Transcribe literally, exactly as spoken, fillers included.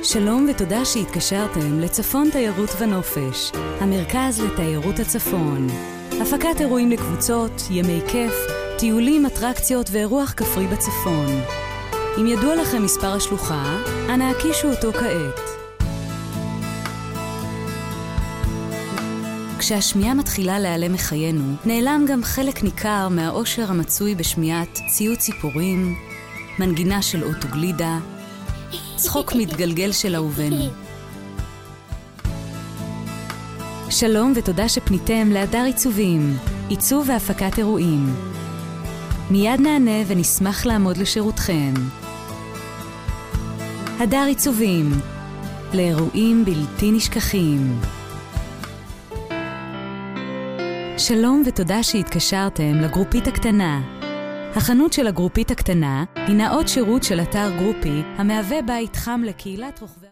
שלום ותודה שהתקשרתם לצפון תיירות ונופש, המרכז לתיירות הצפון. הפקת אירועים לקבוצות, ימי כיף, טיולים, אטרקציות ואירוח כפרי בצפון. אם ידוע לכם מספר השלוחה, אנא הקישו אותו כעת. כשהשמיעה מתחילה להיעלם מחיינו, נעלם גם חלק ניכר מהאושר המצוי בשמיעת ציוץ ציפורים, מנגינה של אוטוגלידה, צחוק מתגלגל של אהובנו. שלום ותודה שפניתם לאדר עיצובים, עיצוב והפקת אירועים. מיד נענה ונשמח לעמוד לשירותכם. הדר עיצובים, לאירועים בלתי נשכחים. שלום ותודה שהתקשרתם לגרופית הקטנה. החנות של הגרופית הקטנה הינה עוד שירות של אתר גרופי המהווה בית חם לקהילת רוכבי